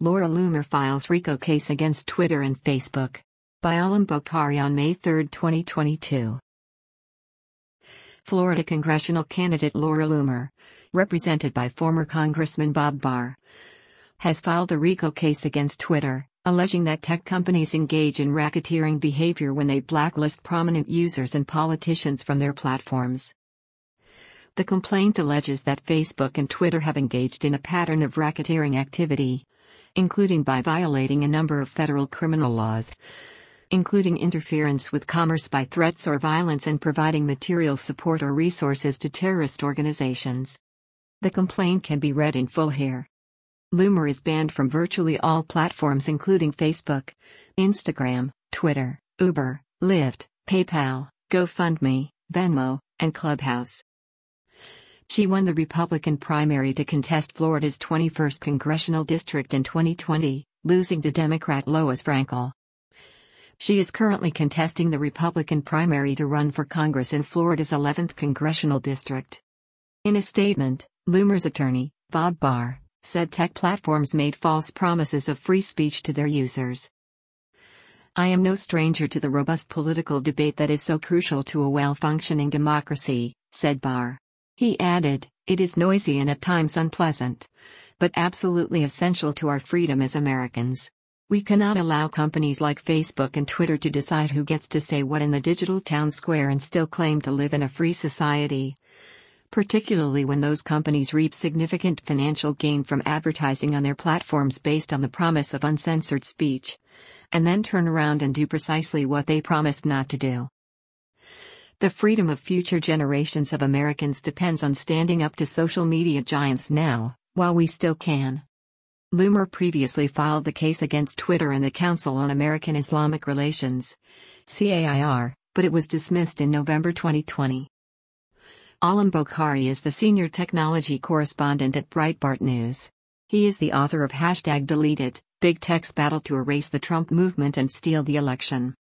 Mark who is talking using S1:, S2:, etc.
S1: Laura Loomer files RICO case against Twitter and Facebook. By Alam Bokhari on May 3, 2022. Florida congressional candidate Laura Loomer, represented by former Congressman Bob Barr, has filed a RICO case against Twitter, alleging that tech companies engage in racketeering behavior when they blacklist prominent users and politicians from their platforms. The complaint alleges that Facebook and Twitter have engaged in a pattern of racketeering activity, including by violating a number of federal criminal laws, including interference with commerce by threats or violence and providing material support or resources to terrorist organizations. The complaint can be read in full here. Loomer is banned from virtually all platforms including Facebook, Instagram, Twitter, Uber, Lyft, PayPal, GoFundMe, Venmo, and Clubhouse. She won the Republican primary to contest Florida's 21st congressional district in 2020, losing to Democrat Lois Frankel. She is currently contesting the Republican primary to run for Congress in Florida's 11th congressional district. In a statement, Loomer's attorney, Bob Barr, said tech platforms made false promises of free speech to their users. "I am no stranger to the robust political debate that is so crucial to a well-functioning democracy," said Barr. He added, "It is noisy and at times unpleasant, but absolutely essential to our freedom as Americans. We cannot allow companies like Facebook and Twitter to decide who gets to say what in the digital town square and still claim to live in a free society, particularly when those companies reap significant financial gain from advertising on their platforms based on the promise of uncensored speech, and then turn around and do precisely what they promised not to do. The freedom of future generations of Americans depends on standing up to social media giants now, while we still can." Loomer previously filed the case against Twitter and the Council on American Islamic Relations, CAIR, but it was dismissed in November 2020. Alam Bokhari is the senior technology correspondent at Breitbart News. He is the author of #DeleteIt, Big Tech's Battle to Erase the Trump Movement and Steal the Election.